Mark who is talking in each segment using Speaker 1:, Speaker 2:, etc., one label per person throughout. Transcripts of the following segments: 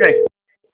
Speaker 1: quem?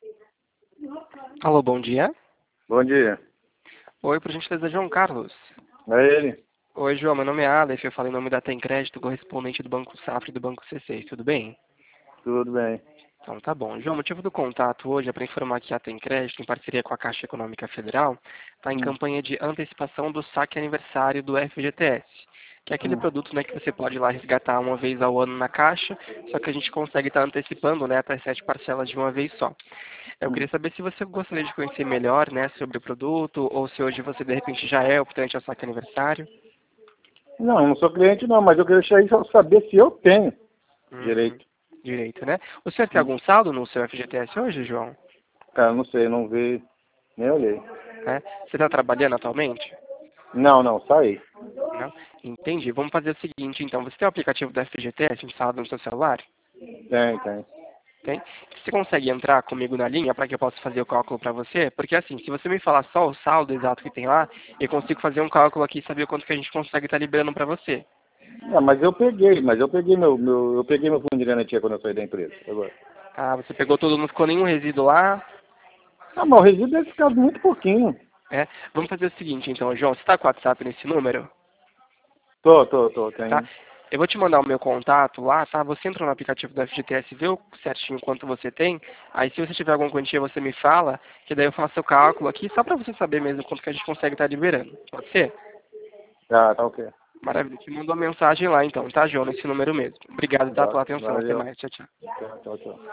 Speaker 2: Alô, bom dia.
Speaker 1: Bom dia.
Speaker 2: Oi, por gentileza, João Carlos.
Speaker 1: É ele?
Speaker 2: Oi, João, meu nome é Aleph, eu falo em nome da Tem Crédito, correspondente do Banco Safra e do Banco C6, tudo bem?
Speaker 1: Tudo bem.
Speaker 2: Então tá bom. João, o motivo do contato hoje é para informar que a Tem Crédito, em parceria com a Caixa Econômica Federal, está em
Speaker 1: Hum,
Speaker 2: campanha de antecipação do saque aniversário do FGTS, que é aquele
Speaker 1: hum,
Speaker 2: produto, né, que você pode ir lá resgatar uma vez ao ano na Caixa, só que a gente consegue estar antecipando, né, até 7 parcelas de uma vez só. Eu
Speaker 1: hum.
Speaker 2: queria saber se você gostaria de conhecer melhor, né, sobre o produto, ou se hoje você de repente já é optante ao saque aniversário.
Speaker 1: Não, eu não sou cliente não, mas eu queria deixar aí só saber se eu tenho
Speaker 2: Uhum.
Speaker 1: direito.
Speaker 2: Direito, né? O senhor tem
Speaker 1: Hum.
Speaker 2: algum saldo no seu FGTS hoje, João?
Speaker 1: Cara, não sei, não vi, nem olhei.
Speaker 2: É? Você está trabalhando atualmente?
Speaker 1: Não, não, saí.
Speaker 2: Não? Entendi. Vamos fazer o seguinte, então. Você tem o aplicativo do FGTS instalado no seu celular?
Speaker 1: Tem.
Speaker 2: Tem? Você consegue entrar comigo na linha para que eu possa fazer o cálculo para você? Porque assim, se você me falar só o saldo exato que tem lá, eu consigo fazer um cálculo aqui e saber quanto que a gente consegue estar liberando para você.
Speaker 1: Ah, mas eu peguei eu peguei meu fundo de garantia quando eu saí da empresa. Agora.
Speaker 2: Ah, você pegou tudo, não ficou nenhum resíduo lá?
Speaker 1: Ah, mas o resíduo deve ficar muito pouquinho.
Speaker 2: É? Vamos fazer o seguinte, então, João. Você está com o WhatsApp nesse número? Tá?
Speaker 1: Tem.
Speaker 2: Eu vou te mandar o meu contato lá, tá? Você entra no aplicativo do FGTS, vê certinho quanto você tem. Aí se você tiver alguma quantia, você me fala, que daí eu faço o cálculo aqui, só para você saber mesmo quanto que a gente consegue estar liberando. Pode ser?
Speaker 1: Tá ok.
Speaker 2: Maravilha. Te mando uma mensagem lá então, tá, João? Nesse número mesmo. Obrigado, tá, pela atenção. Até
Speaker 1: Valeu.
Speaker 2: mais. Tchau, tchau.
Speaker 1: Tchau.